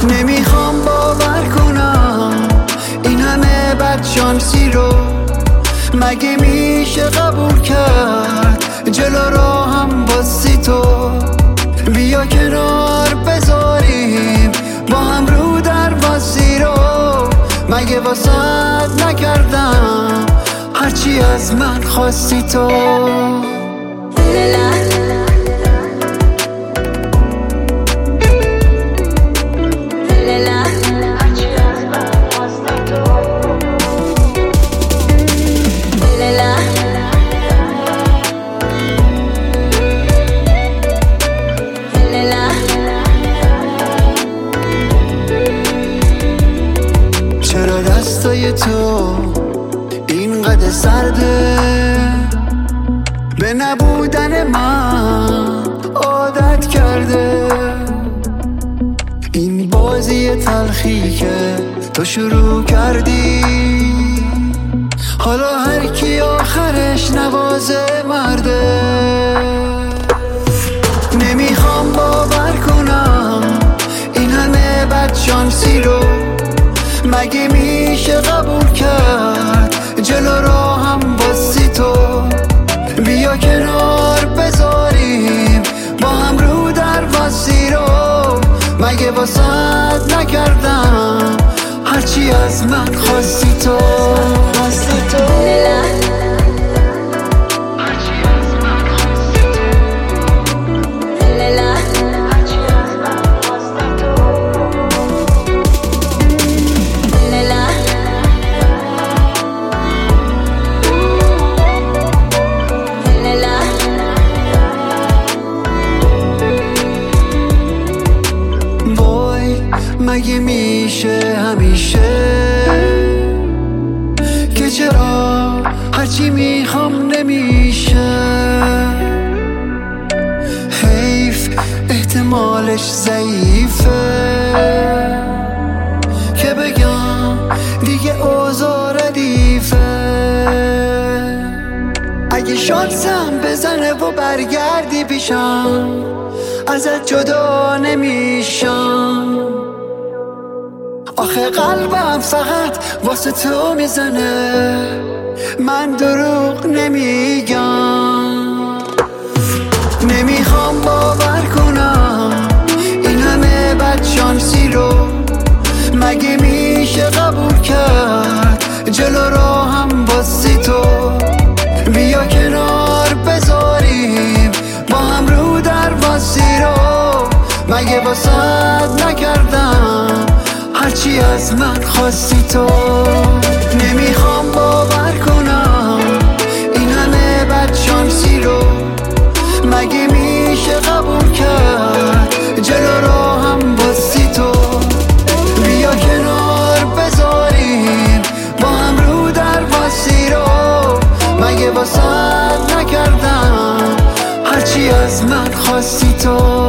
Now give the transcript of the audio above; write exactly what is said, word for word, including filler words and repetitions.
نمیخوام باور کنم این همه بدشانسی رو مگه میشه قبول کرد جلو راهم باسی تو. بیا کنار بذاریم با هم رو در واسی رو مگه واسط نکردم هرچی از من خواستی تو. چرا دستای تو اینقدر سرده به نبودن من عادت کرده. این بازی تلخی که تو شروع کردی حالا هر کی آخرش نوازه مرده. نمیخوام باور کنم این همه بدشانسی رو مگه میشه قبول کرد جلو راهم باسی تو. بیا کنار بذاریم با هم رو در واسی رو مگه واسط نکردم هرچی از من خواستی تو. خواستی تو مگه میشه همیشه که چرا هرچی میخوام نمیشه. حیف احتمالش ضعیفه که بگم دیگه اوضاع ردیفه. اگه شانسم بزنه و برگردی پیشم ازت جدا نمیشم. آخه قلبم فقط واسه تو میزنه من دروغ نمیگم. نمیخوام باور کنم این همه بدشانسی رو مگه میشه قبول کرد جلو راهم باسی تو. بیا کنار بذاریم با هم رو در واسی رو مگه واسط نکردم هرچی از من خواستی تو. نمیخوام باور کنم این همه بدشانسی رو مگه میشه قبول کرد جلو راهم باسی تو. بیا کنار بذاریم با هم رو در واسی رو مگه واسط نکردم هرچی از من خواستی تو.